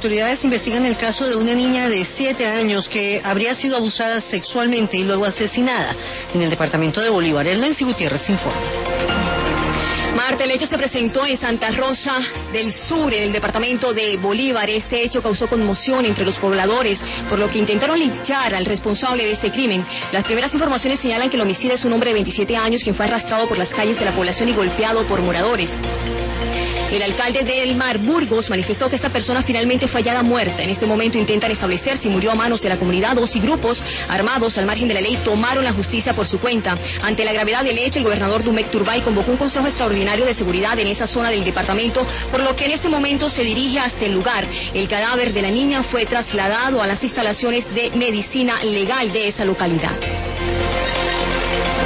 autoridades investigan el caso de una niña de 7 años que habría sido abusada sexualmente y luego asesinada en el departamento de Bolívar. Erlency Gutiérrez informa. Marta, el hecho se presentó en Santa Rosa del Sur, en el departamento de Bolívar. Este hecho causó conmoción entre los pobladores, por lo que intentaron linchar al responsable de este crimen. Las primeras informaciones señalan que el homicida es un hombre de 27 años quien fue arrastrado por las calles de la población y golpeado por moradores. El alcalde de El Mar, Burgos, manifestó que esta persona finalmente fue hallada muerta. En este momento intentan establecer si murió a manos de la comunidad o si grupos armados al margen de la ley tomaron la justicia por su cuenta. Ante la gravedad del hecho, el gobernador Dumek Turbay convocó un consejo extraordinario de seguridad en esa zona del departamento, por lo que en este momento se dirige hasta el lugar. El cadáver de la niña fue trasladado a las instalaciones de medicina legal de esa localidad.